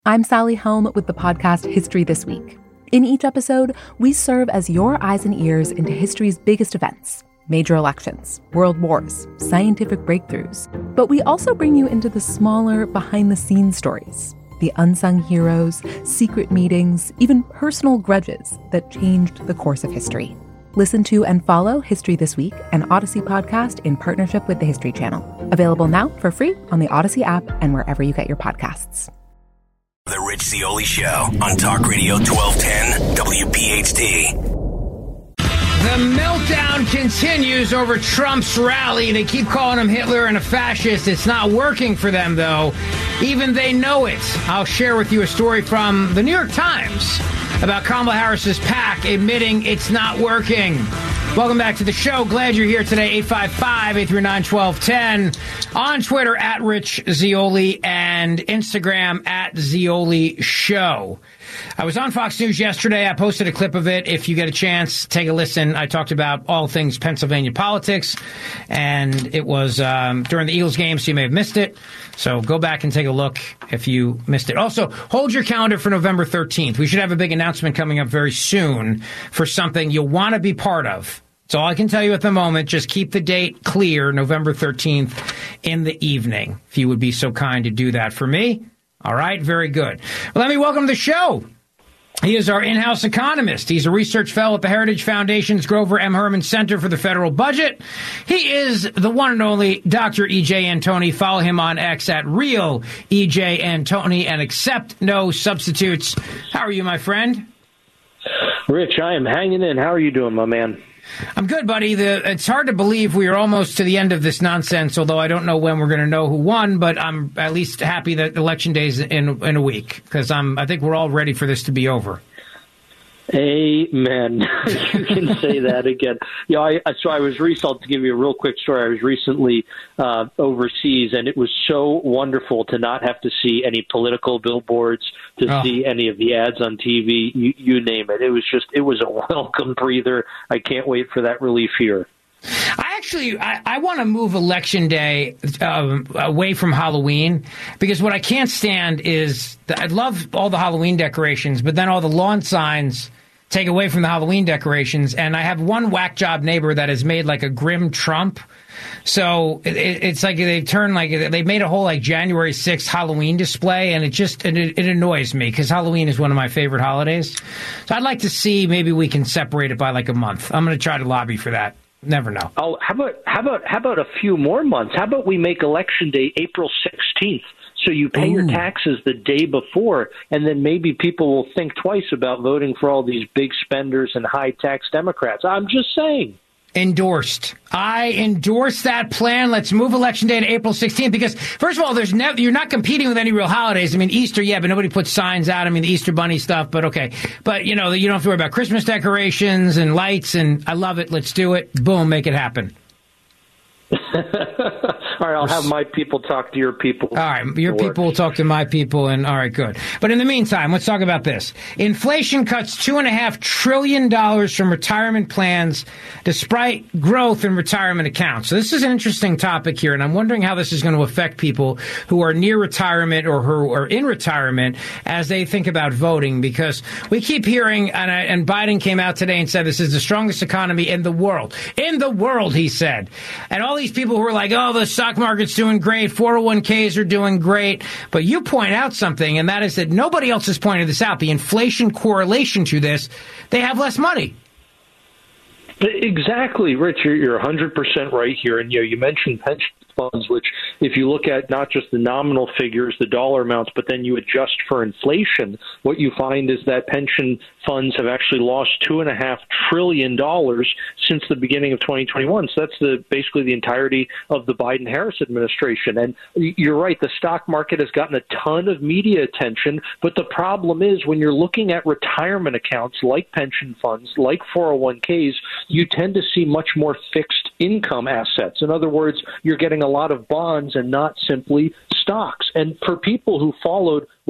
I'm Sally Helm with the podcast History This Week. In each episode, we serve as your eyes and ears into history's biggest events, major elections, world wars, scientific breakthroughs. But we also bring you into the smaller, behind-the-scenes stories, the unsung heroes, secret meetings, even personal grudges that changed the course of history. Listen to and follow History This Week, an Odyssey podcast in partnership with the History Channel. Available now for free on the Odyssey app and wherever you get your podcasts. The Rich Zeoli Show on Talk Radio 1210 WPHT. The meltdown continues over Trump's rally. They keep calling him Hitler and a fascist. It's not working for them, though. Even they know it. I'll share with you a story from the New York Times about Kamala Harris's PAC admitting it's not working. Welcome back to the show. Glad you're here today. 855-839-1210. On Twitter, at Rich Zeoli, and Instagram, at Zeoli Show. I was on Fox News yesterday. I posted a clip of it. If you get a chance, take a listen. I talked about all things Pennsylvania politics, and it was during the Eagles game, so you may have missed it. So go back and take a look if you missed it. Also, hold your calendar for November 13th. We should have a big announcement coming up very soon for something you'll want to be part of. That's all I can tell you at the moment. Just keep the date clear, November 13th in the evening, if you would be so kind to do that for me. All right, very good. Well, let me welcome to the show. He is our in-house economist. He's a research fellow at the Heritage Foundation's Grover M. Herman Center for the Federal Budget. He is the one and only Dr. E.J. Antoni. Follow him on X at Real E.J. Antoni and accept no substitutes. How are you, my friend? Rich, I am hanging in. How are you doing, my man? I'm good, buddy. It's hard to believe we are almost to the end of this nonsense, although I don't know when we're going to know who won, but I'm at least happy that Election Day is in a week, because I think we're all ready for this to be over. Amen. You can say that again. Yeah, I was recently, to give you a real quick story, I was recently overseas, and it was so wonderful to not have to see any political billboards, to see any of the ads on TV, you name it. It was a welcome breather. I can't wait for that relief here. I want to move Election Day away from Halloween, because what I can't stand is I love all the Halloween decorations, but then all the lawn signs take away from the Halloween decorations. And I have one whack job neighbor that has made like a grim Trump. So it's like they made a whole like January 6th Halloween display, and it annoys me because Halloween is one of my favorite holidays. So I'd like to see maybe we can separate it by like a month. I'm going to try to lobby for that. Never know. Oh, how about a few more months? How about we make Election Day April 16th? So you pay your taxes the day before, and then maybe people will think twice about voting for all these big spenders and high-tax Democrats. I'm just saying. Endorsed. I endorse that plan. Let's move Election Day to April 16th, because, first of all, you're not competing with any real holidays. I mean, Easter, yeah, but nobody puts signs out. I mean, the Easter Bunny stuff, but okay. But, you don't have to worry about Christmas decorations and lights, and I love it. Let's do it. Boom, make it happen. All right, I'll have my people talk to your people. All right, your people will talk to my people, and all right, good. But in the meantime, let's talk about this. Inflation cuts $2.5 trillion from retirement plans despite growth in retirement accounts. So this is an interesting topic here, and I'm wondering how this is going to affect people who are near retirement or who are in retirement as they think about voting, because we keep hearing, and Biden came out today and said this is the strongest economy in the world. In the world, he said. And all these people who are like, oh, the stock market's doing great, 401ks are doing great. But you point out something, and that is that nobody else has pointed this out. The inflation correlation to this, they have less money. Exactly, Rich. You're 100% right here. And you mentioned pension funds, which if you look at not just the nominal figures, the dollar amounts, but then you adjust for inflation, what you find is that pension funds have actually lost $2.5 trillion since the beginning of 2021. So that's basically the entirety of the Biden-Harris administration. And you're right, the stock market has gotten a ton of media attention, but the problem is when you're looking at retirement accounts like pension funds, like 401ks, you tend to see much more fixed income assets. In other words, you're getting a lot of bonds and not simply stocks. And for people who followed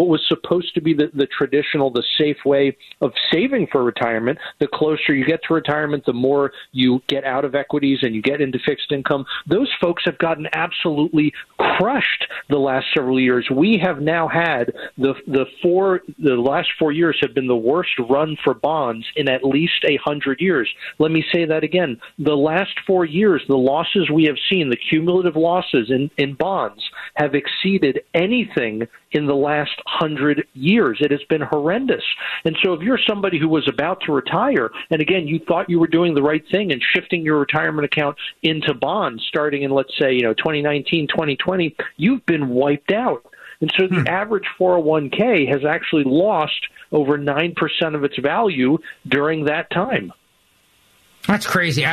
what was supposed to be the traditional, the safe way of saving for retirement. The closer you get to retirement, the more you get out of equities and you get into fixed income. Those folks have gotten absolutely crushed the last several years. We have now had the last 4 years have been the worst run for bonds in at least 100 years. Let me say that again. The last 4 years, the losses we have seen, the cumulative losses in bonds, have exceeded anything in the last 100 years. It has been horrendous. And so if you're somebody who was about to retire, and again, you thought you were doing the right thing and shifting your retirement account into bonds starting in, let's say, 2019, 2020, you've been wiped out. And so the average 401k has actually lost over 9% of its value during that time. That's crazy.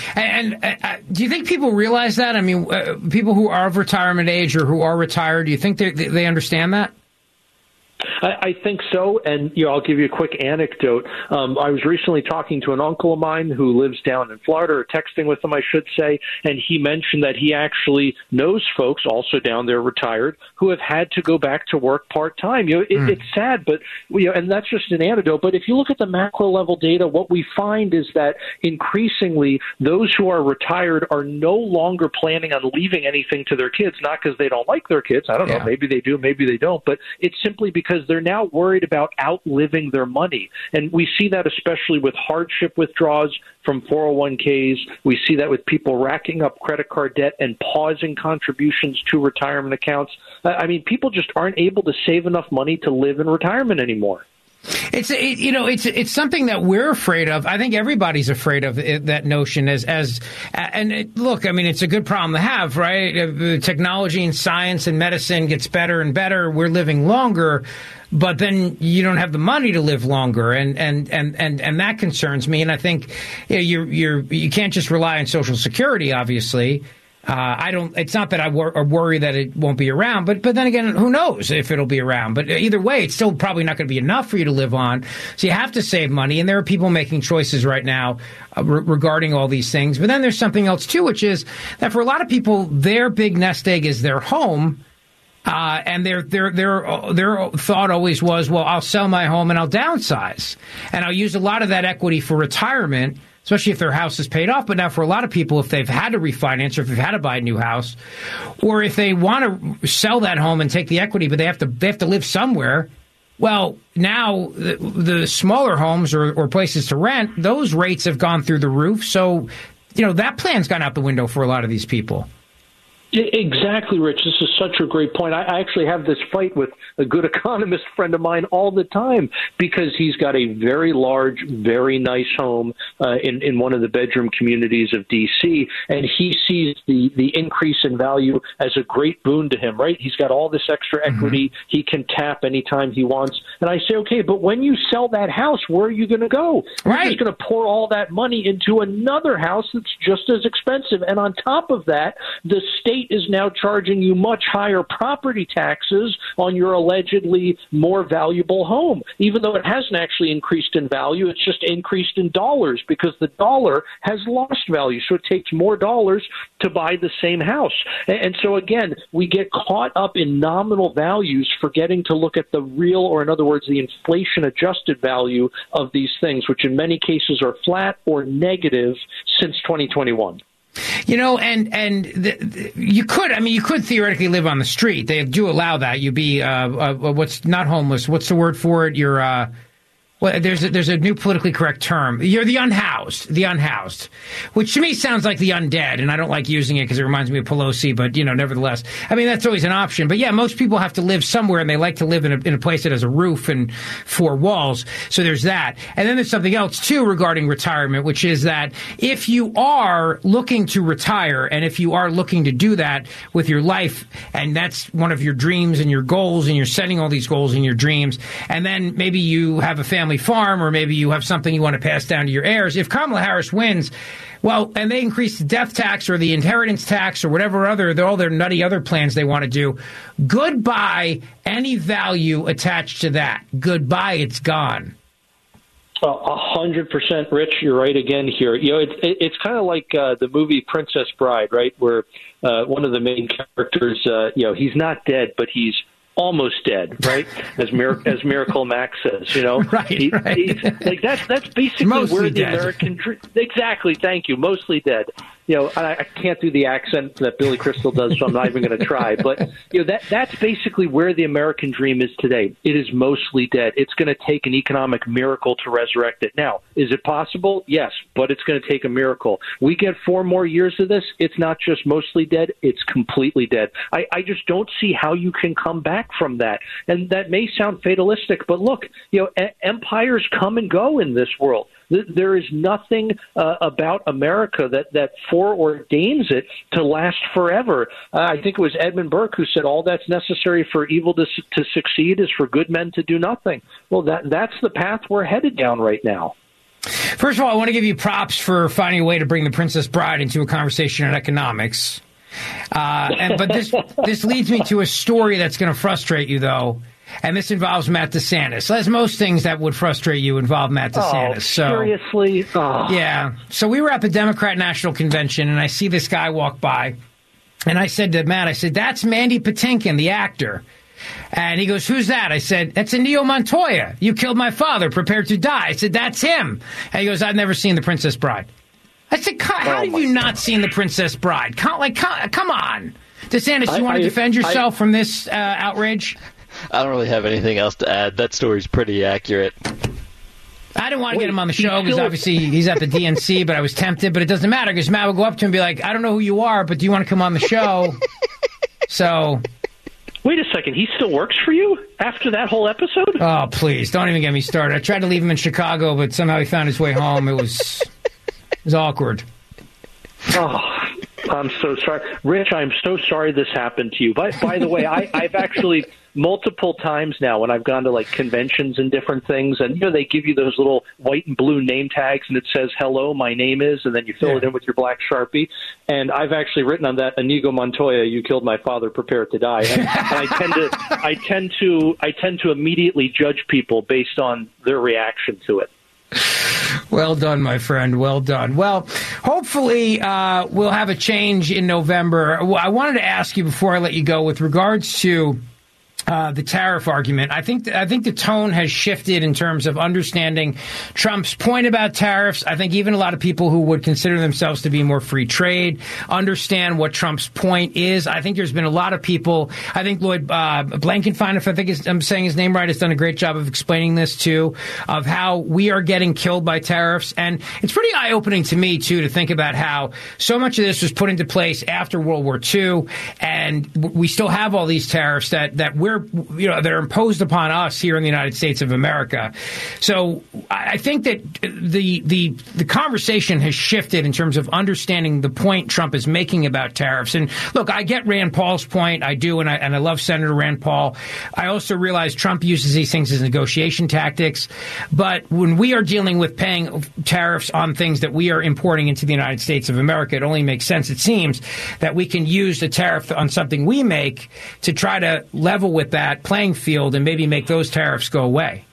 Do you think people realize that? I mean, people who are of retirement age or who are retired, do you think they understand that? I think so, and I'll give you a quick anecdote. I was recently talking to an uncle of mine who lives down in Florida, or texting with him, I should say, and he mentioned that he actually knows folks also down there retired who have had to go back to work part-time. It's sad, but and that's just an anecdote. But if you look at the macro level data, what we find is that increasingly those who are retired are no longer planning on leaving anything to their kids, not because they don't like their kids. I don't know, maybe they do, maybe they don't, but it's simply because they're now worried about outliving their money. And we see that especially with hardship withdrawals from 401ks. We see that with people racking up credit card debt and pausing contributions to retirement accounts. I mean, people just aren't able to save enough money to live in retirement anymore. It's something that we're afraid of. I think everybody's afraid of that notion look, I mean, it's a good problem to have, right? Technology and science and medicine gets better and better. We're living longer, but then you don't have the money to live longer. And that concerns me. And I think you can't just rely on Social Security, obviously. It's not that I worry that it won't be around, but then again, who knows if it'll be around? But either way, it's still probably not going to be enough for you to live on. So you have to save money. And there are people making choices right now regarding all these things. But then there's something else too, which is that for a lot of people, their big nest egg is their home. And their thought always was, well, I'll sell my home and I'll downsize and I'll use a lot of that equity for retirement, especially if their house is paid off. But now for a lot of people, if they've had to refinance or if they've had to buy a new house, or if they want to sell that home and take the equity, but they have to live somewhere. Well, now the smaller homes or places to rent, those rates have gone through the roof. So, that plan's gone out the window for a lot of these people. Exactly, Rich. This is such a great point. I actually have this fight with a good economist friend of mine all the time because he's got a very large, very nice home in one of the bedroom communities of D.C., and he sees the increase in value as a great boon to him, right? He's got all this extra equity. He can tap anytime he wants. And I say, okay, but when you sell that house, where are you going to go? Right. You're just going to pour all that money into another house that's just as expensive. And on top of that, the state is now charging you much higher property taxes on your allegedly more valuable home. Even though it hasn't actually increased in value, it's just increased in dollars because the dollar has lost value. So it takes more dollars to buy the same house. And so, again, we get caught up in nominal values, forgetting to look at the real, or in other words, the inflation-adjusted value of these things, which in many cases are flat or negative since 2021. You could theoretically live on the street. They do allow that. You be what's not homeless. What's the word for it? You're there's a new politically correct term. You're the unhoused, which to me sounds like the undead, and I don't like using it because it reminds me of Pelosi, but nevertheless, I mean, that's always an option. But yeah, most people have to live somewhere, and they like to live in a place that has a roof and four walls. So there's that. And then there's something else too regarding retirement, which is that if you are looking to retire, and if you are looking to do that with your life, and that's one of your dreams and your goals, and you're setting all these goals in your dreams, and then maybe you have a family farm, or maybe you have something you want to pass down to your heirs. If Kamala Harris wins, well, and they increase the death tax or the inheritance tax or whatever all their nutty other plans they want to do, goodbye any value attached to that. Goodbye, it's gone. 100%, Rich. You're right again here. It's kind of like the movie Princess Bride, right? Where one of the main characters, he's not dead, but he's almost dead, right? As Miracle Max says, you know, right. Like that's basically mostly where the dead. American dream. Exactly. Thank you. Mostly dead. You know, I can't do the accent that Billy Crystal does, so I'm not even going to try. But you know, that's basically where the American dream is today. It is mostly dead. It's going to take an economic miracle to resurrect it. Now, is it possible? Yes, but it's going to take a miracle. We get 4 more years of this. It's not just mostly dead. It's completely dead. I just don't see how you can come back from that. And that may sound fatalistic, but look, you know, empires come and go in this world. There is nothing about America that foreordains it to last forever. I think it was Edmund Burke who said all that's necessary for evil to succeed is for good men to do nothing. Well, that's the path we're headed down right now. First of all, I want to give you props for finding a way to bring The Princess Bride into a conversation on economics. But this leads me to a story that's going to frustrate you, though. And this involves Matt DeSantis. As most things that would frustrate you involve Matt DeSantis. Seriously? Oh. Yeah. So we were at the Democrat National Convention, and I see this guy walk by. And I said to Matt, that's Mandy Patinkin, the actor. And he goes, who's that? I said, that's Inigo Montoya. You killed my father, prepared to die. I said, that's him. And he goes, I've never seen The Princess Bride. I said, how have you not seen The Princess Bride? Come on. DeSantis, you want to defend yourself from this outrage? I don't really have anything else to add. That story's pretty accurate. I didn't want to get him on the show because obviously he's at the DNC, but I was tempted. But it doesn't matter because Matt would go up to him and be like, I don't know who you are, but do you want to come on the show? So... Wait a second. He still works for you after that whole episode? Oh, please. Don't even get me started. I tried to leave him in Chicago, but somehow he found his way home. It was awkward. Oh, I'm so sorry. Rich, I'm so sorry this happened to you. By the way, I've actually multiple times now when I've gone to like conventions and different things, and you know they give you those little white and blue name tags, and it says "Hello, my name is," and then you fill it in with your black Sharpie. And I've actually written on that, "Inigo Montoya, you killed my father, prepare to die." And I tend to immediately judge people based on their reaction to it. Well done, my friend. Well done. Well, hopefully we'll have a change in November. I wanted to ask you before I let you go with regards to the tariff argument. I think the tone has shifted in terms of understanding Trump's point about tariffs. I think even a lot of people who would consider themselves to be more free trade understand what Trump's point is. I think there's been a lot of people. I think Lloyd Blankenfein, if I'm saying his name right, has done a great job of explaining this too, of how we are getting killed by tariffs. And it's pretty eye-opening to me too to think about how so much of this was put into place after World War II, and we still have all these tariffs that that are imposed upon us here in the United States of America. So I think that the conversation has shifted in terms of understanding the point Trump is making about tariffs. And look, I get Rand Paul's point. I do, and I love Senator Rand Paul. I also realize Trump uses these things as negotiation tactics. But when we are dealing with paying tariffs on things that we are importing into the United States of America, it only makes sense, it seems, that we can use the tariff on something we make to try to level with that playing field and maybe make those tariffs go away.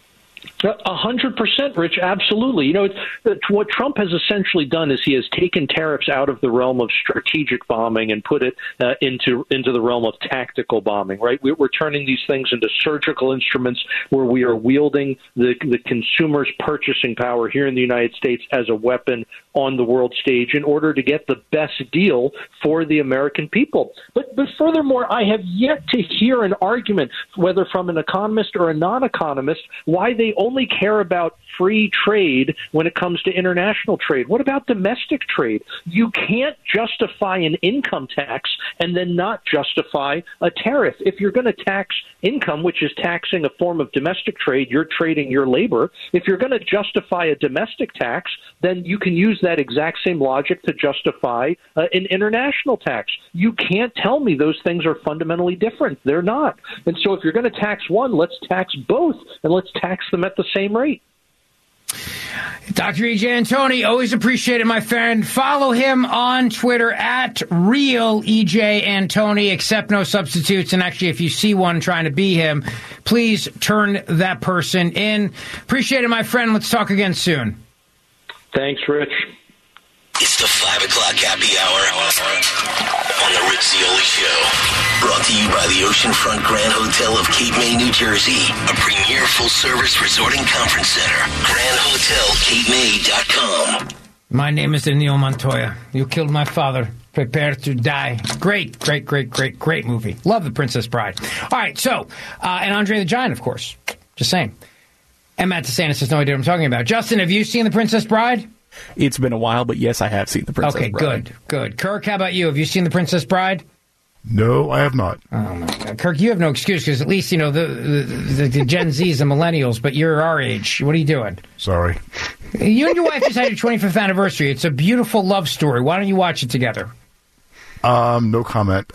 100%, Rich. Absolutely. You know, what Trump has essentially done is he has taken tariffs out of the realm of strategic bombing and put it into the realm of tactical bombing, right? We're turning these things into surgical instruments where we are wielding the consumer's purchasing power here in the United States as a weapon on the world stage in order to get the best deal for the American people. But furthermore, I have yet to hear an argument, whether from an economist or a non-economist, why they only care about free trade when it comes to international trade. What about domestic trade? You can't justify an income tax and then not justify a tariff. If you're going to tax income, which is taxing a form of domestic trade, you're trading your labor. If you're going to justify a domestic tax, then you can use that exact same logic to justify an international tax. You can't tell me those things are fundamentally different. They're not. And so if you're going to tax one, let's tax both, and let's tax them at the same rate. Dr. E.J. Antoni, always appreciate it, my friend. Follow him on Twitter at Real E.J. Antoni, accept no substitutes. And actually, if you see one trying to be him, please turn that person in. Appreciate it, my friend. Let's talk again soon. Thanks, Rich. It's the 5 o'clock happy hour on The Rich Zeoli Show. Brought to you by the Oceanfront Grand Hotel of Cape May, New Jersey. A premier full-service resort and conference center. GrandHotelCapeMay.com. My name is Inigo Montoya. You killed my father. Prepare to die. Great movie. Love The Princess Bride. All right, so, and Andre the Giant, of course. Just saying. And Matt DeSantis has no idea what I'm talking about. Justin, have you seen The Princess Bride? It's been a while, but yes, I have seen The Princess Bride. Okay, good. Kirk, how about you? Have you seen The Princess Bride? No, I have not. Oh, my God. Kirk, you have no excuse because at least, the Gen Zs and millennials, but you're our age. What are you doing? Sorry. You and your wife just had your 25th anniversary. It's a beautiful love story. Why don't you watch it together? No comment.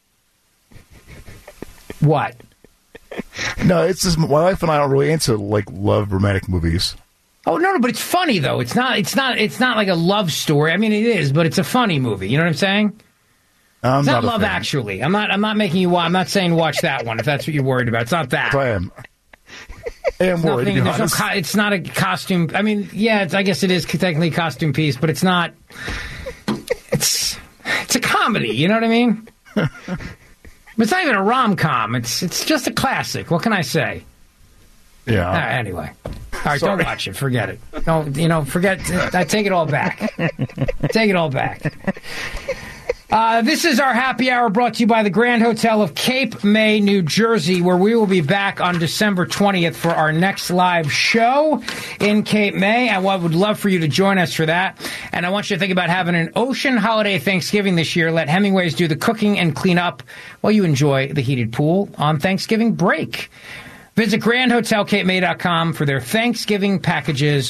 What? No, it's just my wife and I don't really into love romantic movies. Oh no, but it's funny though. It's not like a love story. I mean, it is, but it's a funny movie. You know what I'm saying? It's not Love Actually. I'm not making you. I'm not saying watch that one if that's what you're worried about. It's not that. I am worried. It's not a costume. I mean, yeah, I guess it is technically a costume piece, but it's not. It's a comedy. You know what I mean? It's not even a rom-com. It's just a classic. What can I say? Yeah. Anyway. All right, Sorry. Don't watch it. Forget it. Don't, forget. I take it all back. Take it all back. This is our happy hour brought to you by the Grand Hotel of Cape May, New Jersey, where we will be back on December 20th for our next live show in Cape May. And I would love for you to join us for that. And I want you to think about having an ocean holiday Thanksgiving this year. Let Hemingways do the cooking and clean up while you enjoy the heated pool on Thanksgiving break. Visit GrandHotelCapeMay.com for their Thanksgiving packages,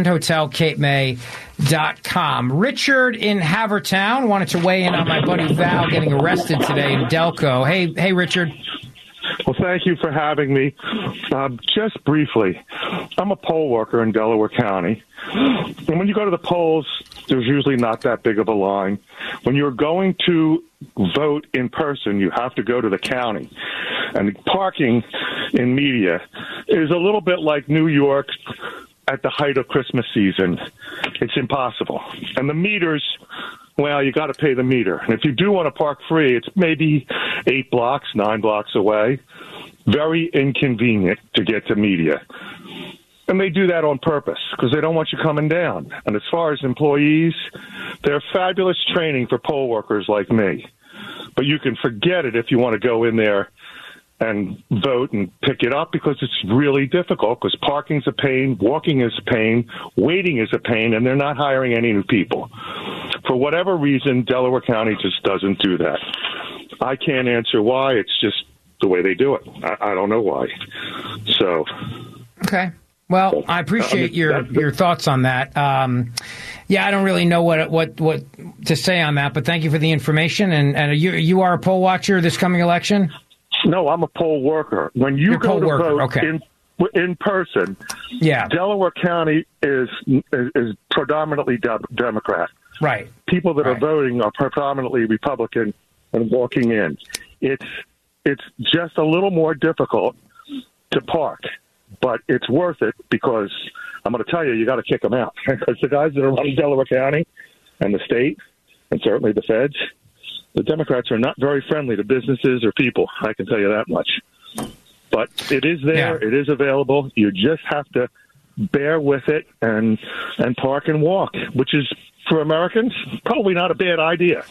GrandHotelCapeMay.com. Richard in Havertown wanted to weigh in on my buddy Val getting arrested today in Delco. Hey, Richard. Well, thank you for having me. Just briefly, I'm a poll worker in Delaware County. And when you go to the polls, there's usually not that big of a line. When you're going to vote in person, you have to go to the county. And parking in media is a little bit like New York at the height of Christmas season. It's impossible. And the meters, well, you got to pay the meter. And if you do want to park free, it's maybe 9 blocks away. Very inconvenient to get to media. And they do that on purpose because they don't want you coming down. And as far as employees, they're fabulous training for poll workers like me. But you can forget it if you want to go in there and vote and pick it up because it's really difficult because parking's a pain, walking is a pain, waiting is a pain, and they're not hiring any new people. For whatever reason, Delaware County just doesn't do that. I can't answer why. It's just the way they do it. I don't know why. So. Okay. Well, I appreciate your thoughts on that. Yeah, I don't really know what to say on that, but thank you for the information. And you are a poll watcher this coming election? No, I'm a poll worker. When you go to vote in person, yeah, Delaware County is predominantly Democrat. Right. People that are voting are predominantly Republican and walking in. It's just a little more difficult to park. But it's worth it because I'm going to tell you got to kick them out. Because the guys that are running Delaware County and the state and certainly the feds, the Democrats are not very friendly to businesses or people. I can tell you that much. But it is there. Yeah. It is available. You just have to bear with it and park and walk, which is, for Americans, probably not a bad idea.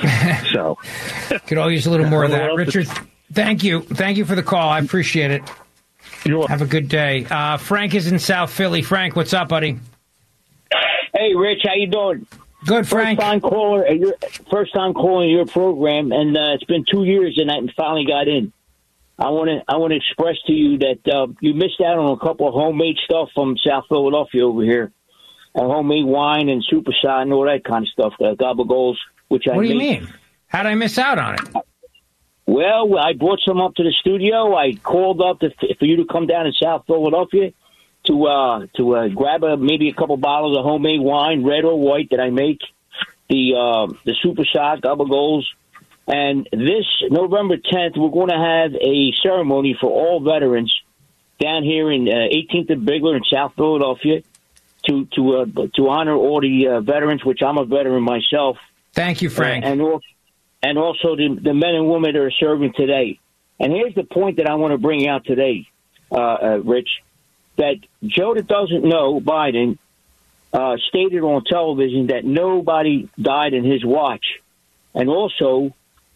So could all use a little more of that. Richard, thank you. Thank you for the call. I appreciate it. Have a good day. Frank is in South Philly. Frank, what's up, buddy? Hey, Rich, how you doing? Good, Frank. First time calling your program, and it's been 2 years, and I finally got in. I want to express to you that you missed out on a couple of homemade stuff from South Philadelphia over here, homemade wine and super side and all that kind of stuff. Gabagoles, which I. What do you mean? How did I miss out on it? Well, I brought some up to the studio. I called up for you to come down to South Philadelphia to grab maybe a couple bottles of homemade wine, red or white, that I make, the Super Sock, Gabagoles. And this November 10th, we're going to have a ceremony for all veterans down here in 18th and Bigler in South Philadelphia to honor all the veterans, which I'm a veteran myself. Thank you, Frank. and also the men and women that are serving today. And here's the point that I want to bring out today, Rich, that Joe that doesn't know, Biden, stated on television that nobody died in his watch. And also,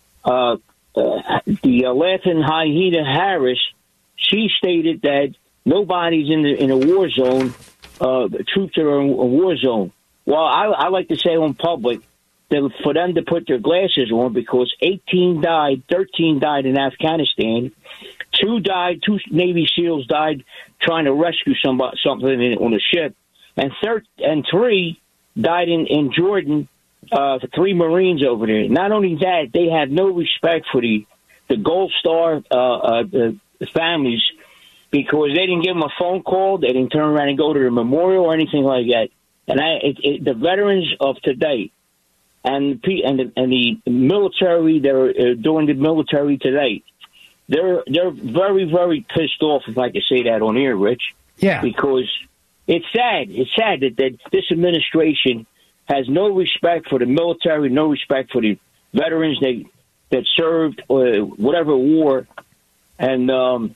the laughing hyena Harris, she stated that nobody's in a war zone. The troops are in a war zone. Well, I like to say on public that for them to put their glasses on, because 18 died, 13 died in Afghanistan, 2 Navy SEALs died trying to rescue something on a ship, and 3 died in Jordan. 3 Marines over there. Not only that, they have no respect for the Gold Star families, because they didn't give them a phone call. They didn't turn around and go to the memorial or anything like that. And the veterans of today and the military that are doing the military today, they're very, very pissed off, if I could say that on air, Rich. Yeah. Because it's sad. It's sad that this administration has no respect for the military, no respect for the veterans that served whatever war. And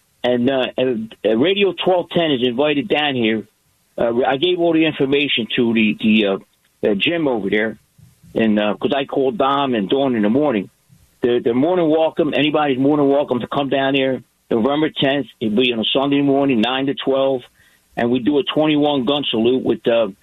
Radio 1210 is invited down here. I gave all the information to the Jim over there, and because I called Dom and Dawn in the morning. They're more than welcome. Anybody's more than welcome to come down here November 10th. It'll be on a Sunday morning, 9 to 12, and we do a 21 gun salute with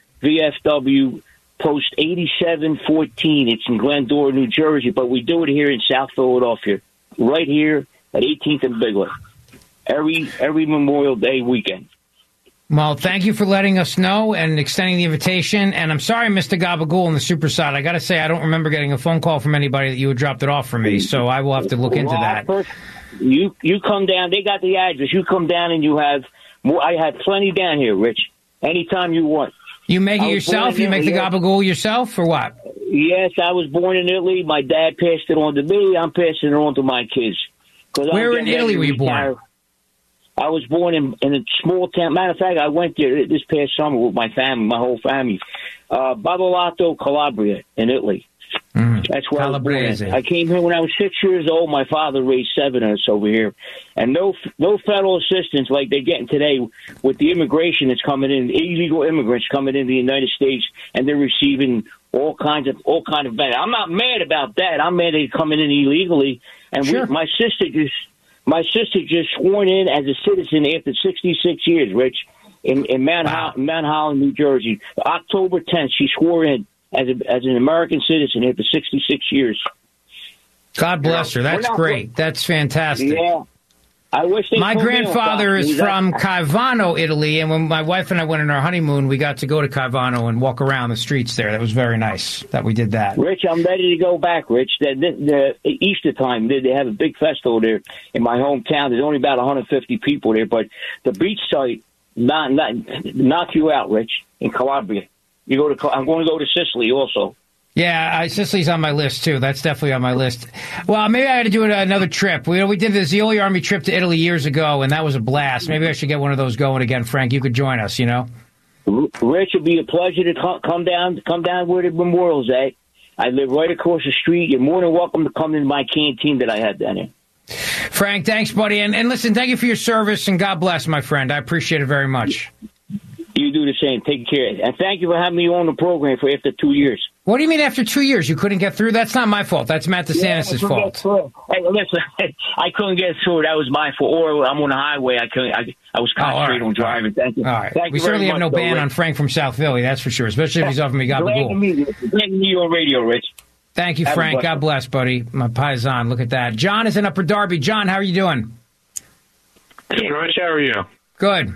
VFW Post 8714. It's in Glendora, New Jersey, but we do it here in South Philadelphia, right here at 18th and Bigler, every Memorial Day weekend. Well, thank you for letting us know and extending the invitation. And I'm sorry, Mr. Gabagool on the super side. I got to say, I don't remember getting a phone call from anybody that you had dropped it off for me, so I will have to look into that. You come down. They got the address. You come down and you have more. I have plenty down here, Rich. Anytime you want. You make it yourself? You make the Gabagool yourself, or what? Yes, I was born in Italy. My dad passed it on to me. I'm passing it on to my kids. Where in Italy were you born? I was born in a small town. Matter of fact, I went there this past summer with my family, my whole family. Babolato, Calabria, in Italy. That's where I was born. I came here when I was 6 years old. My father raised 7 of us over here, and no federal assistance like they're getting today with the immigration that's coming in, illegal immigrants coming into the United States, and they're receiving all kinds of benefits. I'm not mad about that. I'm mad they're coming in illegally, and sure. My sister just sworn in as a citizen after 66 years, Rich, in Mount Holland, New Jersey. October 10th, she swore in as an American citizen after 66 years. God bless her. That's great. That's fantastic. Yeah. I wish my grandfather is from Caivano, Italy, and when my wife and I went on our honeymoon, we got to go to Caivano and walk around the streets there. That was very nice that we did that. Rich, I'm ready to go back, Rich. The Easter time, they have a big festival there in my hometown. There's only about 150 people there, but the beach site knock you out, Rich, in Calabria. I'm going to go to Sicily also. Yeah, Sicily's on my list, too. That's definitely on my list. Well, maybe I got to do another trip. We did the Zeoli Army trip to Italy years ago, and that was a blast. Maybe I should get one of those going again, Frank. You could join us, you know? Rich, it'd be a pleasure to come down where the memorial's at. I live right across the street. You're more than welcome to come into my canteen that I have down here. Frank, thanks, buddy. And listen, thank you for your service, and God bless, my friend. I appreciate it very much. You do the same. Take care. And thank you for having me on the program for after 2 years. What do you mean after 2 years? You couldn't get through? That's not my fault. That's Matt DeSantis' fault. Hey, listen, I couldn't get through. That was my fault. Or I'm on the highway. I was concentrating on driving. Thank you. All right. Thank we you certainly have no ban Rich. on Frank from South Philly, that's for sure, especially if he's offering me gabagool. Glad to meet you on radio, Rich. Thank you, Frank. God bless, buddy. My paisan. Look at that. John is in Upper Darby. John, how are you doing? Good, Rich. How are you? Good.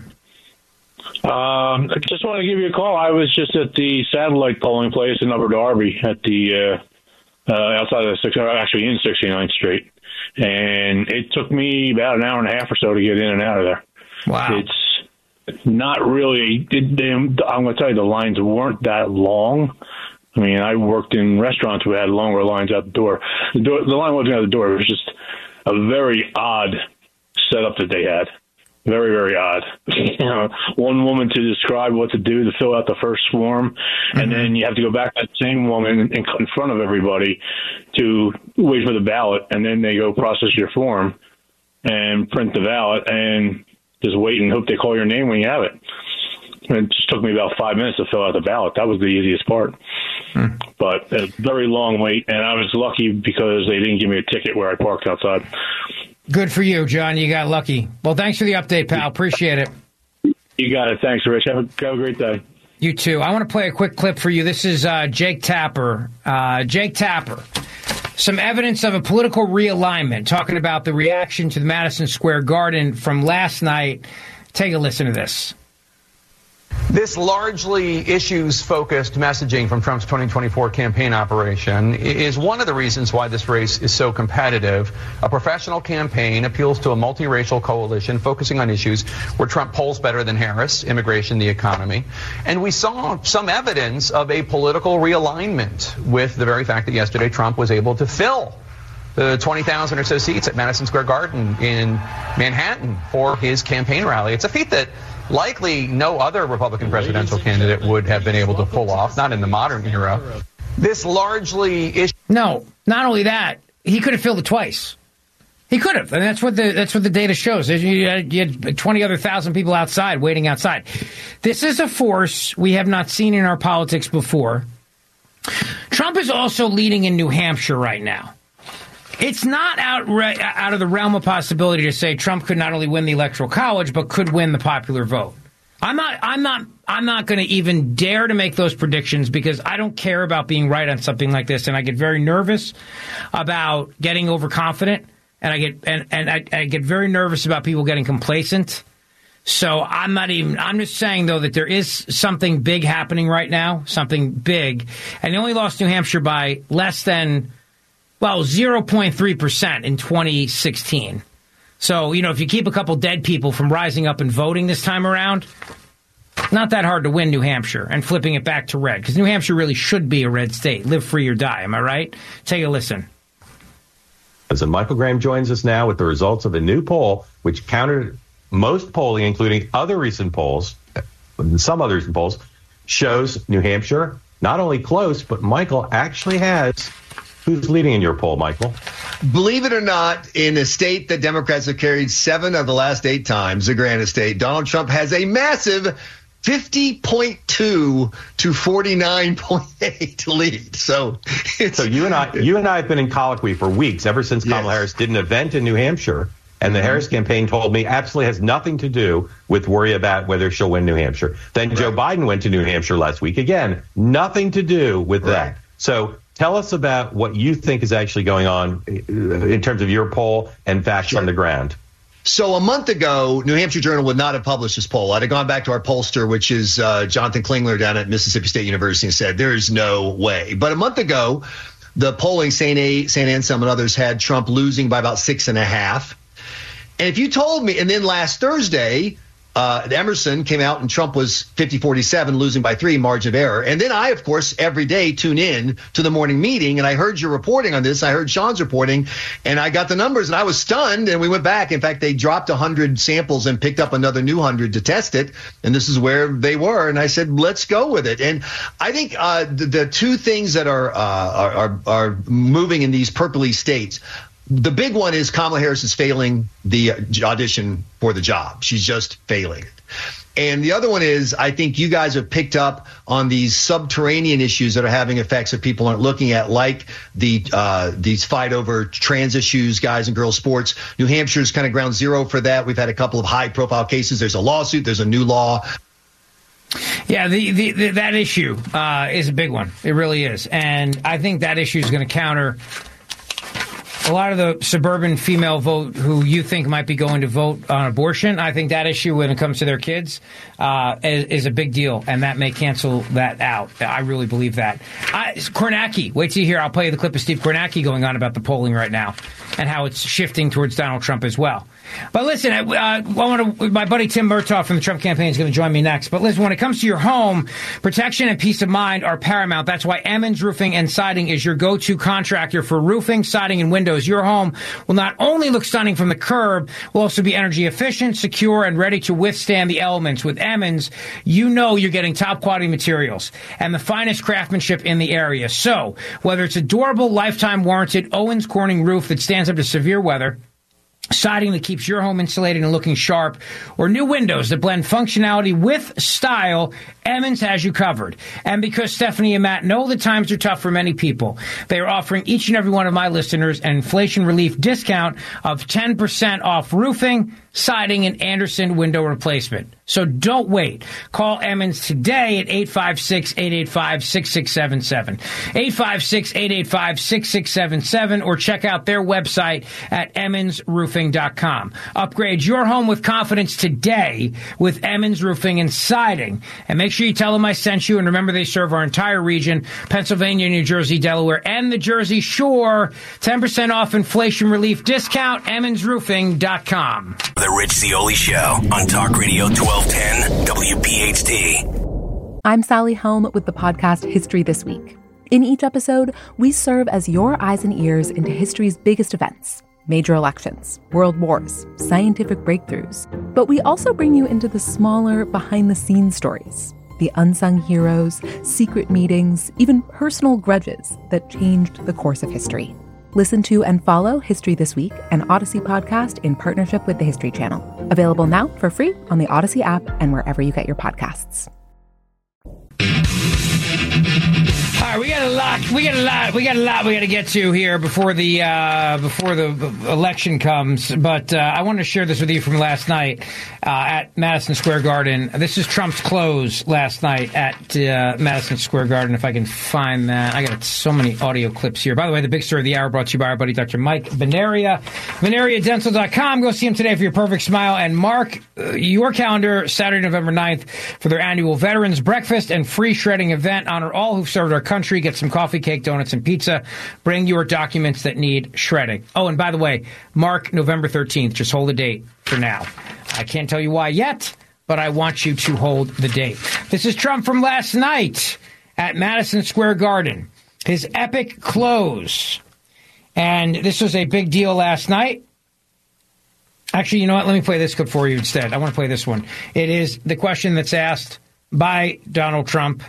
I just want to give you a call. I was just at the satellite polling place in Upper Darby at the outside of actually in 69th Street, and it took me about an hour and a half or so to get in and out of there. Wow. It's not really. I'm going to tell you, the lines weren't that long. I mean, I worked in restaurants who had longer lines out the door. The line wasn't out the door. It was just a very odd setup that they had. Very, very odd. one woman to describe what to do to fill out the first form, and then you have to go back to that same woman and in front of everybody to wait for the ballot, and then they go process your form and print the ballot and just wait and hope they call your name when you have it. And it just took me about 5 minutes to fill out the ballot. That was the easiest part. But a very long wait, and I was lucky because they didn't give me a ticket where I parked outside. Good for you, John. You got lucky. Well, thanks for the update, pal. Appreciate it. You got it. Thanks, Rich. Have a great day. You too. I want to play a quick clip for you. This is Jake Tapper. Jake Tapper. Some evidence of a political realignment, talking about the reaction to the Madison Square Garden from last night. Take a listen to this. This largely issues-focused messaging from Trump's 2024 campaign operation is one of the reasons why this race is so competitive. A professional campaign appeals to a multiracial coalition focusing on issues where Trump polls better than Harris, immigration, the economy. And we saw some evidence of a political realignment with the very fact that yesterday Trump was able to fill the 20,000 or so seats at Madison Square Garden in Manhattan for his campaign rally. It's a feat that likely no other Republican presidential candidate would have been able to pull off, not in the modern era. This largely is... No, not only that, he could have filled it twice. He could have, and that's what the data shows. You had 20 other thousand people outside, waiting outside. This is a force we have not seen in our politics before. Trump is also leading in New Hampshire right now. It's not out of the realm of possibility to say Trump could not only win the Electoral College, but could win the popular vote. I'm not going to even dare to make those predictions because I don't care about being right on something like this, and I get very nervous about getting overconfident, and I get very nervous about people getting complacent. So I'm just saying though that there is something big happening right now, something big, and they only lost New Hampshire by less than 0.3% in 2016. So, if you keep a couple dead people from rising up and voting this time around, not that hard to win New Hampshire and flipping it back to red, because New Hampshire really should be a red state. Live free or die. Am I right? Take a listen. And Michael Graham joins us now with the results of a new poll, which countered most polling, including other recent polls, some other recent polls, shows New Hampshire not only close, but Michael actually has... Who's leading in your poll, Michael? Believe it or not, in a state that Democrats have carried 7 of the last 8 times, the grandest state, Donald Trump has a massive 50.2 to 49.8 lead. So you and I have been in colloquy for weeks, ever since Kamala Harris did an event in New Hampshire, and the Harris campaign told me absolutely has nothing to do with worry about whether she'll win New Hampshire. Then Joe Biden went to New Hampshire last week. Again, nothing to do with that. So tell us about what you think is actually going on in terms of your poll and facts on the ground. So a month ago, New Hampshire Journal would not have published this poll. I'd have gone back to our pollster, which is Jonathan Klingler down at Mississippi State University, and said, there is no way. But a month ago, the polling, St. Anselm and others, had Trump losing by about 6.5. And if you told me, and then last Thursday, Emerson came out and Trump was 50-47, losing by 3, margin of error. And then I, of course, every day tune in to the morning meeting, and I heard your reporting on this. I heard Sean's reporting, and I got the numbers, and I was stunned, and we went back. In fact, they dropped 100 samples and picked up another new 100 to test it, and this is where they were. And I said, let's go with it. And I think the two things that are moving in these purpley states, the big one is Kamala Harris is failing the audition for the job. She's just failing it. And the other one is, I think you guys have picked up on these subterranean issues that are having effects that people aren't looking at, like these fight over trans issues, guys and girls sports. New Hampshire is kind of ground zero for that. We've had a couple of high-profile cases. There's a lawsuit. There's a new law. Yeah, that issue is a big one. It really is. And I think that issue is going to counter a lot of the suburban female vote who you think might be going to vote on abortion. I think that issue, when it comes to their kids, is a big deal, and that may cancel that out. I really believe that. Kornacki, wait till you hear. I'll play you the clip of Steve Kornacki going on about the polling right now and how it's shifting towards Donald Trump as well. But listen, my buddy Tim Murtaugh from the Trump campaign is going to join me next. But listen, when it comes to your home, protection and peace of mind are paramount. That's why Emmons Roofing and Siding is your go-to contractor for roofing, siding, and windows. Your home will not only look stunning from the curb, will also be energy efficient, secure, and ready to withstand the elements. With Emmons, you know you're getting top quality materials and the finest craftsmanship in the area. So, whether it's a durable, lifetime warranted Owens Corning roof that stands up to severe weather, siding that keeps your home insulated and looking sharp, or new windows that blend functionality with style, Emmons has you covered. And because Stephanie and Matt know the times are tough for many people, they are offering each and every one of my listeners an inflation relief discount of 10% off roofing, siding, and Andersen window replacement. So don't wait. Call Emmons today at 856-885-6677. 856-885-6677, or check out their website at emmonsroofing.com. Upgrade your home with confidence today with Emmons Roofing and Siding. And make sure you tell them I sent you. And remember, they serve our entire region, Pennsylvania, New Jersey, Delaware, and the Jersey Shore. 10% off inflation relief discount, emmonsroofing.com. The Rich Zeoli Show on Talk Radio 1210 WPHT. I'm Sally Helm with the podcast History This Week. In each episode, we serve as your eyes and ears into history's biggest events, major elections, world wars, scientific breakthroughs. But we also bring you into the smaller, behind-the-scenes stories, the unsung heroes, secret meetings, even personal grudges that changed the course of history. Listen to and follow History This Week, an Odyssey podcast in partnership with the History Channel. Available now for free on the Odyssey app and wherever you get your podcasts. All right, we got a lot we got to get to here before the election comes. But I want to share this with you from last night at Madison Square Garden. This is Trump's close last night at Madison Square Garden. If I can find that, I got so many audio clips here. By the way, the big story of the hour brought to you by our buddy Dr. Mike Veneria, VeneriaDental.com. Go see him today for your perfect smile, and mark your calendar Saturday, November 9th for their annual Veterans Breakfast and free shredding event. Honor all who've served our country. Get some coffee, cake, donuts, and pizza. Bring your documents that need shredding. Oh, and by the way, mark November 13th. Just hold the date for now. I can't tell you why yet, but I want you to hold the date. This is Trump from last night at Madison Square Garden. His epic close. And this was a big deal last night. Actually, you know what? Let me play this clip for you instead. I want to play this one. It is the question that's asked by Donald Trump.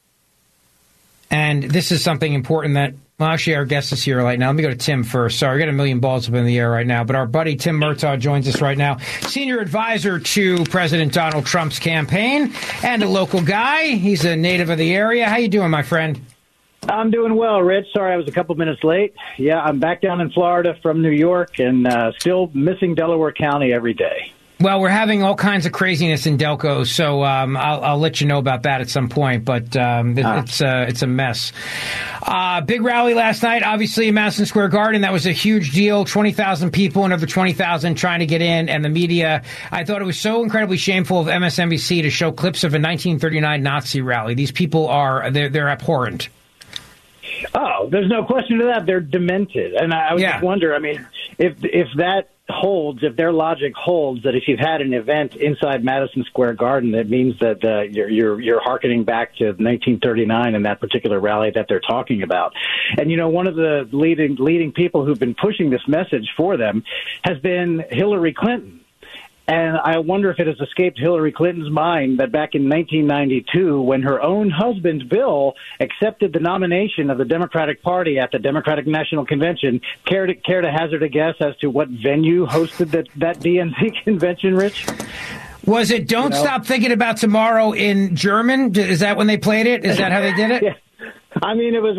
And this is something important that, well, actually, our guest is here right now. Let me go to Tim first. Sorry, we got a million balls up in the air right now. But our buddy Tim Murtaugh joins us right now. Senior advisor to President Donald Trump's campaign and a local guy. He's a native of the area. How you doing, my friend? I'm doing well, Rich. Sorry I was a couple minutes late. Yeah, I'm back down in Florida from New York and still missing Delaware County every day. Well, we're having all kinds of craziness in Delco, so I'll let you know about that at some point. But it's a mess. Big rally last night, obviously in Madison Square Garden. That was a huge deal. 20,000 people, another 20,000 trying to get in, and the media. I thought it was so incredibly shameful of MSNBC to show clips of a 1939 Nazi rally. These people they're abhorrent. Oh, there's no question to that. They're demented, and I just wonder. I mean, if that holds, if their logic holds, that if you've had an event inside Madison Square Garden, that means that you're hearkening back to 1939 and that particular rally that they're talking about. And you know, one of the leading people who've been pushing this message for them has been Hillary Clinton. And I wonder if it has escaped Hillary Clinton's mind that back in 1992, when her own husband, Bill, accepted the nomination of the Democratic Party at the Democratic National Convention, care to hazard a guess as to what venue hosted that DNC convention, Rich? Was it Don't Stop Thinking About Tomorrow in German? Is that when they played it? Is that how they did it? Yeah. I mean, it was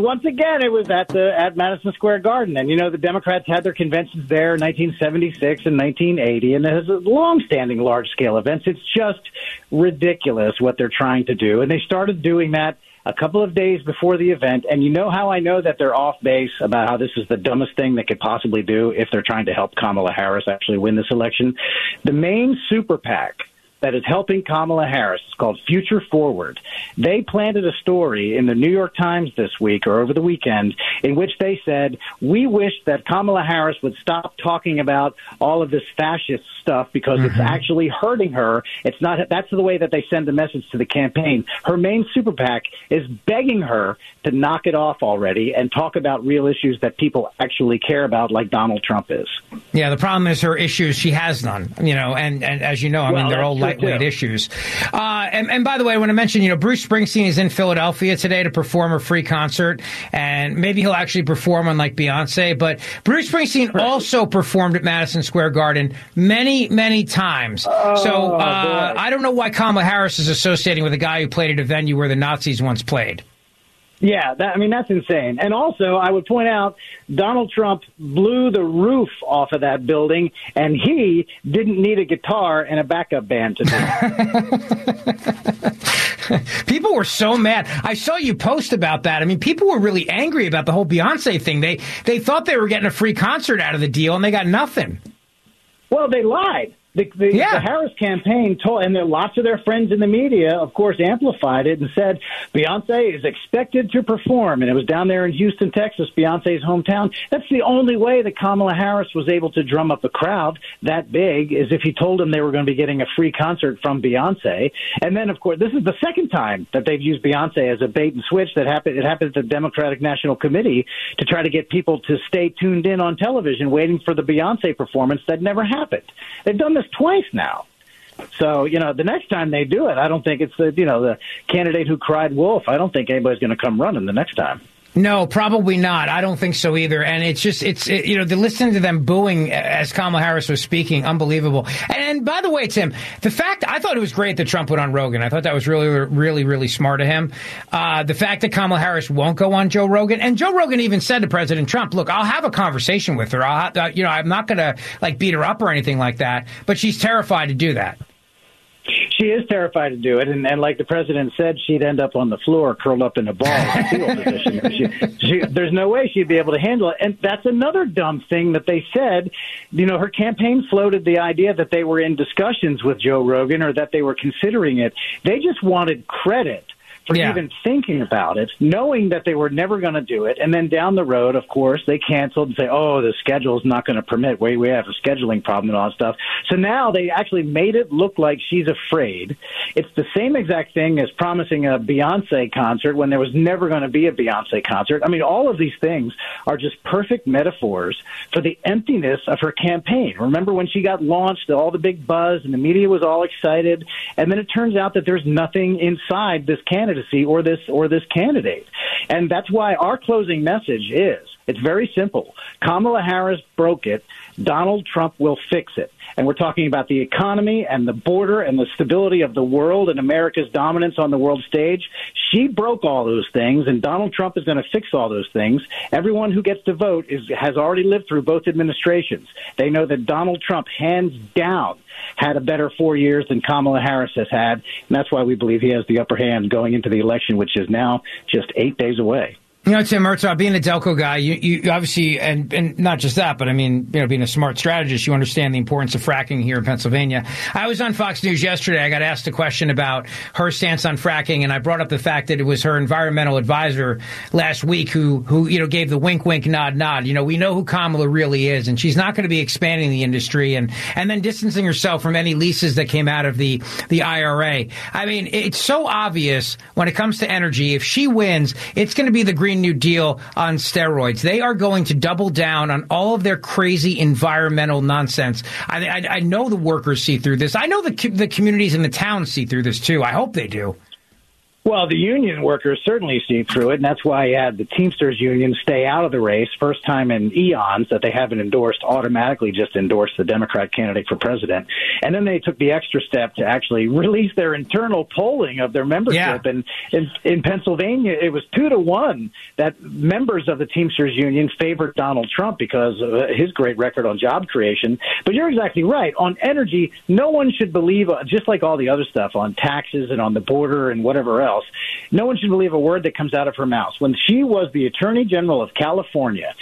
at Madison Square Garden. And, you know, the Democrats had their conventions there in 1976 and 1980, and it has long-standing large-scale events. It's just ridiculous what they're trying to do. And they started doing that a couple of days before the event. And you know how I know that they're off base about how this is the dumbest thing they could possibly do if they're trying to help Kamala Harris actually win this election? The main super PAC that is helping Kamala Harris. It's called Future Forward. They planted a story in the New York Times this week or over the weekend in which they said, we wish that Kamala Harris would stop talking about all of this fascist stuff because it's actually hurting her. It's not. That's the way that they send the message to the campaign. Her main super PAC is begging her to knock it off already and talk about real issues that people actually care about, like Donald Trump is. Yeah, the problem is her issues. She has none, and as you know, I mean, they're all lightweight issues. And by the way, I want to mention, Bruce Springsteen is in Philadelphia today to perform a free concert, and maybe he'll actually perform unlike Beyonce, but Bruce Springsteen also performed at Madison Square Garden many times. I don't know why Kamala Harris is associating with a guy who played at a venue where the Nazis once played. Yeah, that's insane. And also, I would point out, Donald Trump blew the roof off of that building, and he didn't need a guitar and a backup band to do it. People were so mad. I saw you post about that. I mean, people were really angry about the whole Beyonce thing. They thought they were getting a free concert out of the deal, and they got nothing. Well, they lied. The Harris campaign told, and lots of their friends in the media, of course, amplified it and said Beyonce is expected to perform. And it was down there in Houston, Texas, Beyonce's hometown. That's the only way that Kamala Harris was able to drum up a crowd that big, is if he told them they were going to be getting a free concert from Beyonce. And then, of course, this is the second time that they've used Beyonce as a bait and switch. It happened at the Democratic National Committee to try to get people to stay tuned in on television waiting for the Beyonce performance that never happened. They've done this twice now. So, the next time they do it, I don't think it's the candidate who cried wolf. I don't think anybody's going to come running the next time. No, probably not. I don't think so either. And it's just, the listening to them booing as Kamala Harris was speaking, unbelievable. And by the way, Tim, I thought it was great that Trump went on Rogan. I thought that was really, really, really smart of him. The fact that Kamala Harris won't go on Joe Rogan, and Joe Rogan even said to President Trump, look, I'll have a conversation with her. I'm not going to beat her up or anything like that, but she's terrified to do that. She is terrified to do it, and like the president said, she'd end up on the floor, curled up in a ball in a fetal position. There's no way she'd be able to handle it. And that's another dumb thing that they said. Her campaign floated the idea that they were in discussions with Joe Rogan or that they were considering it. They just wanted credit for even thinking about it, knowing that they were never going to do it. And then down the road, of course, they canceled and say, oh, the schedule is not going to permit. We have a scheduling problem and all that stuff. So now they actually made it look like she's afraid. It's the same exact thing as promising a Beyonce concert when there was never going to be a Beyonce concert. I mean, all of these things are just perfect metaphors for the emptiness of her campaign. Remember when she got launched, all the big buzz and the media was all excited, and then it turns out that there's nothing inside this candidacy or this candidate. And that's why our closing message is, it's very simple. Kamala Harris broke it. Donald Trump will fix it. And we're talking about the economy and the border and the stability of the world and America's dominance on the world stage. She broke all those things, and Donald Trump is going to fix all those things. Everyone who gets to vote has already lived through both administrations. They know that Donald Trump, hands down, had a better 4 years than Kamala Harris has had, and that's why we believe he has the upper hand going into the election, which is now just 8 days away. Tim Murtaugh, being a Delco guy, you obviously, and not just that, but I mean, being a smart strategist, you understand the importance of fracking here in Pennsylvania. I was on Fox News yesterday. I got asked a question about her stance on fracking, and I brought up the fact that it was her environmental advisor last week who gave the wink, wink, nod, nod. We know who Kamala really is, and she's not going to be expanding the industry and then distancing herself from any leases that came out of the IRA. I mean, it's so obvious when it comes to energy. If she wins, it's going to be the Green New Deal on steroids. They are going to double down on all of their crazy environmental nonsense. I know the workers see through this. I know the communities in the town see through this too. I hope they do. Well, the union workers certainly see through it, and that's why you had the Teamsters union stay out of the race. First time in eons that they haven't automatically just endorsed the Democrat candidate for president. And then they took the extra step to actually release their internal polling of their membership. And in Pennsylvania, it was 2-1 that members of the Teamsters union favored Donald Trump because of his great record on job creation. But you're exactly right. On energy, no one should believe, just like all the other stuff on taxes and on the border and whatever else, no one should believe a word that comes out of her mouth. When she was the Attorney General of California,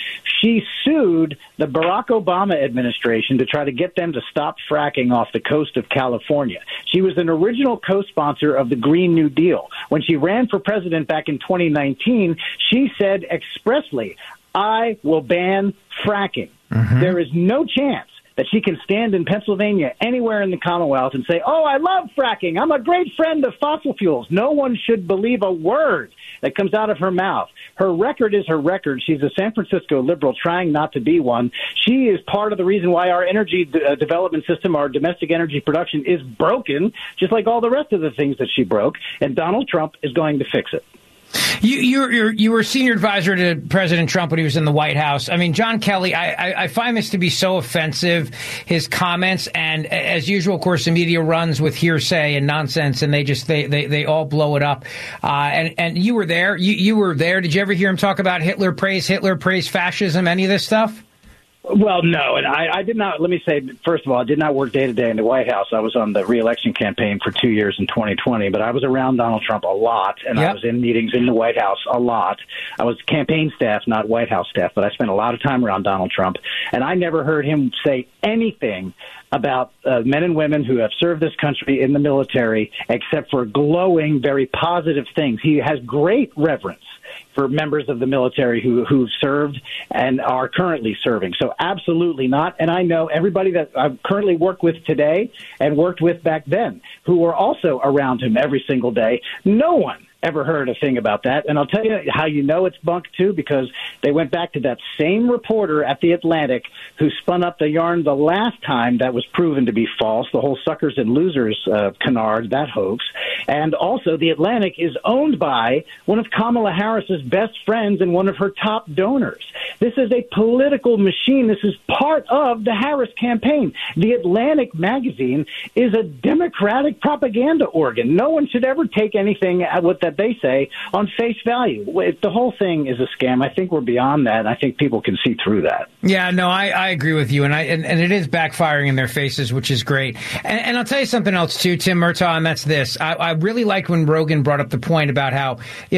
she sued the Barack Obama administration to try to get them to stop fracking off the coast of California. She was an original co-sponsor of the Green New Deal. When she ran for president back in 2019, she said expressly, I will ban fracking. Mm-hmm. There is no chance that she can stand in Pennsylvania, anywhere in the Commonwealth, and say, oh, I love fracking. I'm a great friend of fossil fuels. No one should believe a word that comes out of her mouth. Her record is her record. She's a San Francisco liberal trying not to be one. She is part of the reason why our energy development system, our domestic energy production is broken, just like all the rest of the things that she broke, and Donald Trump is going to fix it. You were senior advisor to President Trump when he was in the White House. I mean, John Kelly, I find this to be so offensive, his comments, and as usual, of course, the media runs with hearsay and nonsense, and they all blow it up. And you were there. You were there. Did you ever hear him talk about Hitler, praise fascism, any of this stuff? Well, no, and I did not. Let me say, first of all, I did not work day to day in the White House. I was on the re-election campaign for 2 years in 2020, but I was around Donald Trump a lot, and I was in meetings in the White House a lot. I was campaign staff, not White House staff, but I spent a lot of time around Donald Trump, and I never heard him say anything about men and women who have served this country in the military, except for glowing, very positive things. He has great reverence for members of the military who've served and are currently serving. So absolutely not. And I know everybody that I currently work with today and worked with back then who were also around him every single day. No one ever heard a thing about that. And I'll tell you how you know it's bunk, too, because they went back to that same reporter at The Atlantic who spun up the yarn the last time that was proven to be false, the whole suckers and losers canard, that hoax. And also, The Atlantic is owned by one of Kamala Harris's best friends and one of her top donors. This is a political machine. This is part of the Harris campaign. The Atlantic magazine is a Democratic propaganda organ. No one should ever take anything at what that they say on face value. The whole thing is a scam. I think we're beyond that, and I think people can see through that. Yeah, no, I agree with you, and it is backfiring in their faces, which is great. And I'll tell you something else, too, Tim Murtaugh, and that's this. I really liked when Rogan brought up the point about how,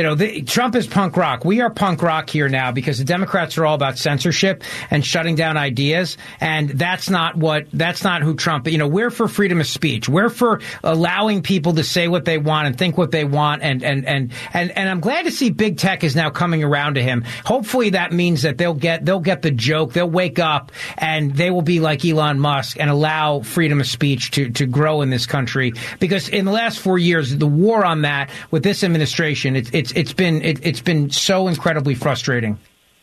Trump is punk rock. We are punk rock here now because the Democrats are all about censorship and shutting down ideas, and that's not who Trump, we're for freedom of speech. We're for allowing people to say what they want and think what they want, and I'm glad to see big tech is now coming around to him. Hopefully that means that they'll get the joke, they'll wake up, and they will be like Elon Musk and allow freedom of speech to grow in this country. Because in the last 4 years, the war on that with this administration, it's been so incredibly frustrating.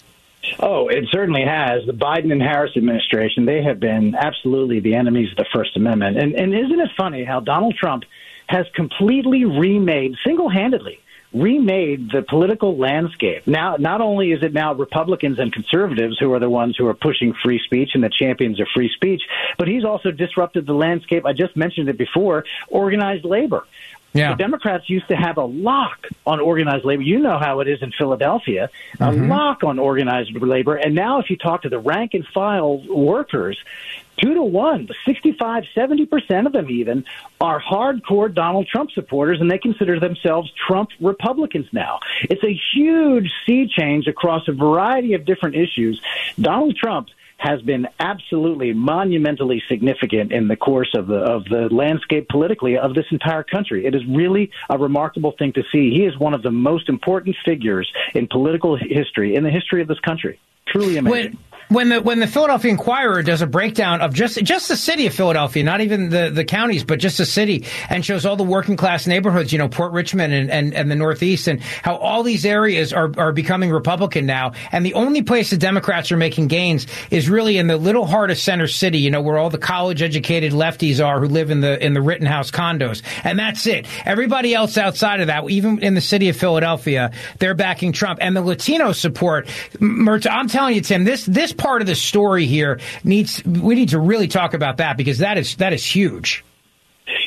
Oh, it certainly has. The Biden and Harris administration, they have been absolutely the enemies of the First Amendment. And isn't it funny how Donald Trump has completely single-handedly remade the political landscape. Now, not only is it now Republicans and conservatives who are the ones who are pushing free speech and the champions of free speech, but he's also disrupted the landscape. I just mentioned it before, organized labor. Yeah. The Democrats used to have a lock on organized labor. You know how it is in Philadelphia, a lock on organized labor. And now if you talk to the rank and file workers, 2-to-1, 65, 70% of them even are hardcore Donald Trump supporters, and they consider themselves Trump Republicans now. It's a huge sea change across a variety of different issues. Donald Trump has been absolutely monumentally significant in the course of the landscape politically of this entire country. It is really a remarkable thing to see. He is one of the most important figures in political history, in the history of this country. Truly amazing. When the Philadelphia Inquirer does a breakdown of just the city of Philadelphia, not even the counties, but just the city, and shows all the working class neighborhoods, Port Richmond and the Northeast, and how all these areas are becoming Republican now, and the only place the Democrats are making gains is really in the little heart of Center City, where all the college-educated lefties are who live in the Rittenhouse condos, and that's it. Everybody else outside of that, even in the city of Philadelphia, they're backing Trump, and the Latino support. I'm telling you, Tim, this part of the story here we need to really talk about that, because that is huge.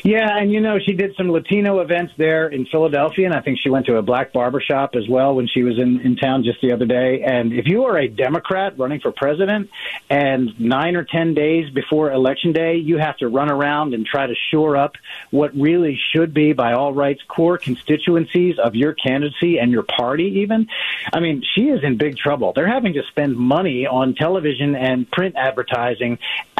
Yeah, and she did some Latino events there in Philadelphia, and I think she went to a black barbershop as well when she was in town just the other day. And if you are a Democrat running for president and 9 or 10 days before Election Day, you have to run around and try to shore up what really should be, by all rights, core constituencies of your candidacy and your party even. I mean, she is in big trouble. They're having to spend money on television and print advertising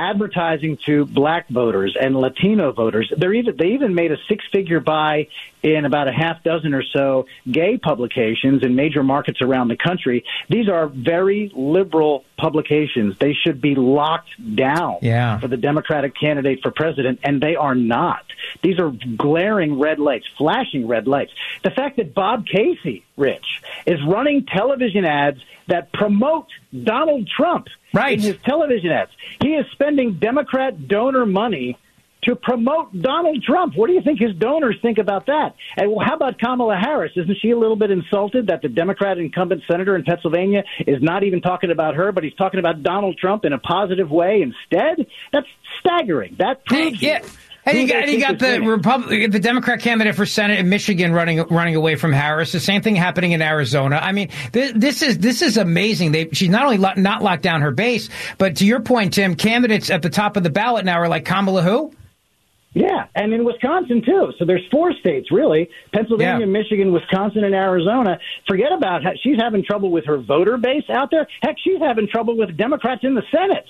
to black voters and Latino voters. They even made a six-figure buy in about a half dozen or so gay publications in major markets around the country. These are very liberal publications. They should be locked down for the Democratic candidate for president, and they are not. These are glaring red lights, flashing red lights. The fact that Bob Casey, Rich, is running television ads that promote Donald Trump in his television ads. He is spending Democrat donor money to promote Donald Trump. What do you think his donors think about that? And how about Kamala Harris? Isn't she a little bit insulted that the Democrat incumbent senator in Pennsylvania is not even talking about her, but he's talking about Donald Trump in a positive way instead? That's staggering. That proves And you got the Democrat candidate for Senate in Michigan running away from Harris. The same thing happening in Arizona. I mean, this is amazing. She's not only not locked down her base, but to your point, Tim, candidates at the top of the ballot now are like Kamala who? Yeah, and in Wisconsin, too. So there's 4 states, really. Pennsylvania, Michigan, Wisconsin, and Arizona. Forget about how she's having trouble with her voter base out there. Heck, she's having trouble with Democrats in the Senate.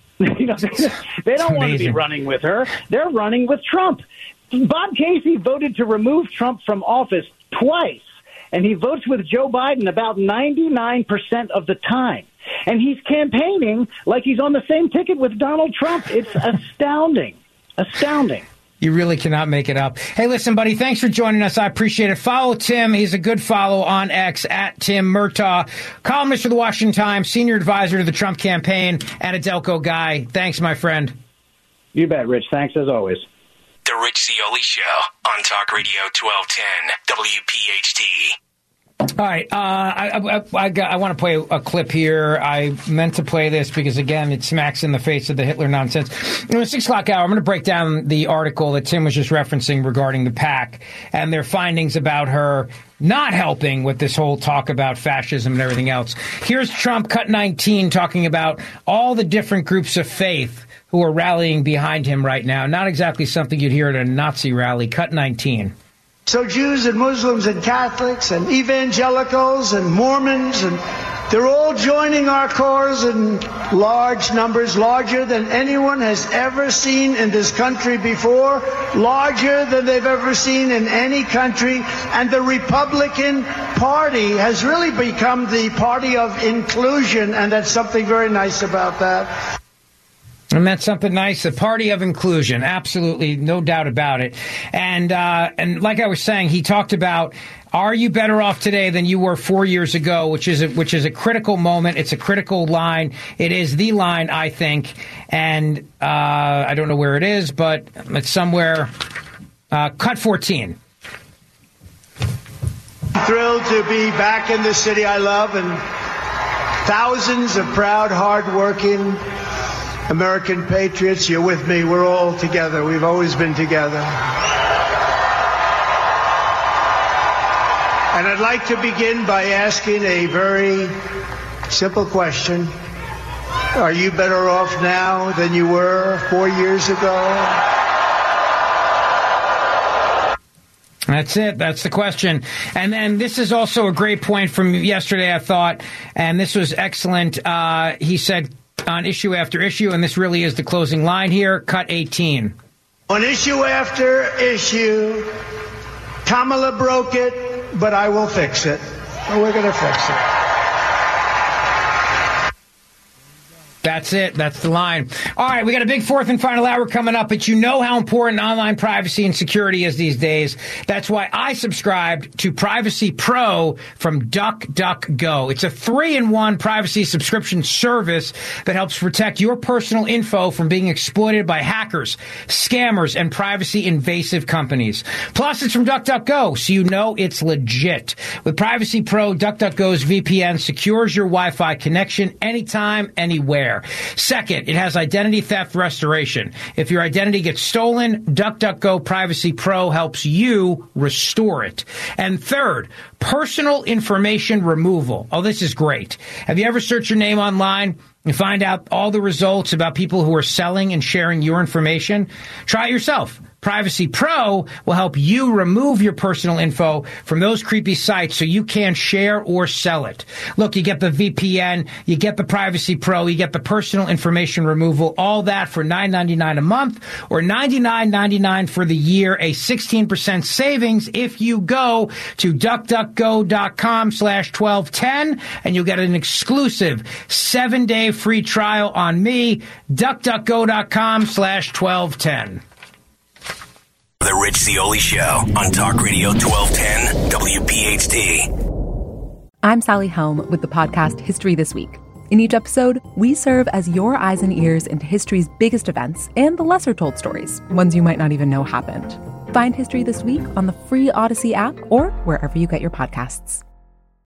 They don't want to be running with her. They're running with Trump. Bob Casey voted to remove Trump from office twice, and he votes with Joe Biden about 99% of the time. And he's campaigning like he's on the same ticket with Donald Trump. It's astounding. Astounding. You really cannot make it up. Hey, listen, buddy, thanks for joining us. I appreciate it. Follow Tim. He's a good follow on X, at Tim Murtaugh, columnist for the Washington Times, senior advisor to the Trump campaign, and a Delco guy. Thanks, my friend. You bet, Rich. Thanks, as always. The Rich Zeoli Show on Talk Radio 1210 WPHT. All right, I want to play a clip here. I meant to play this because, again, it smacks in the face of the Hitler nonsense. In the 6 o'clock hour, I'm going to break down the article that Tim was just referencing regarding the PAC and their findings about her not helping with this whole talk about fascism and everything else. Here's Trump, cut 19, talking about all the different groups of faith who are rallying behind him right now. Not exactly something you'd hear at a Nazi rally. Cut 19. So Jews and Muslims and Catholics and evangelicals and Mormons, and they're all joining our cause in large numbers, larger than anyone has ever seen in this country before, larger than they've ever seen in any country. And the Republican Party has really become the party of inclusion, and that's something very nice about that. And that's something nice, the party of inclusion. Absolutely, no doubt about it. And like I was saying, he talked about, are you better off today than you were 4 years ago, which is a critical moment. It's a critical line. It is the line, I think. And I don't know where it is, but it's somewhere. Cut 14. I'm thrilled to be back in the city I love, and thousands of proud, hardworking American patriots. You're with me. We're all together. We've always been together. And I'd like to begin by asking a very simple question. Are you better off now than you were 4 years ago? That's it. That's the question. And then this is also a great point from yesterday, I thought, and this was excellent. He said, on issue after issue, and this really is the closing line here, cut 18. On issue after issue, Kamala broke it, but I will fix it. We're going to fix it. That's it. That's the line. All right, we got a big 4th and final hour coming up, but you know how important online privacy and security is these days. That's why I subscribed to Privacy Pro from DuckDuckGo. It's a 3-in-1 privacy subscription service that helps protect your personal info from being exploited by hackers, scammers, and privacy invasive companies. Plus, it's from DuckDuckGo, so you know it's legit. With Privacy Pro, DuckDuckGo's VPN secures your Wi-Fi connection anytime, anywhere. there. Second, it has identity theft restoration. If your identity gets stolen, DuckDuckGo Privacy Pro helps you restore it. And third, personal information removal. Oh, this is great. Have you ever searched your name online and find out all the results about people who are selling and sharing your information? Try it yourself. Privacy Pro will help you remove your personal info from those creepy sites so you can't share or sell it. Look, you get the VPN, you get the Privacy Pro, you get the personal information removal, all that for $9.99 a month or $99.99 for the year, a 16% savings if you go to duckduckgo.com/1210, and you'll get an exclusive 7-day free trial on me, duckduckgo.com/1210. The Rich Zeoli Show on Talk Radio 1210 WPHT. I'm Sally Helm with the podcast History This Week. In each episode, we serve as your eyes and ears into history's biggest events and the lesser-told stories, ones you might not even know happened. Find History This Week on the free Odyssey app or wherever you get your podcasts.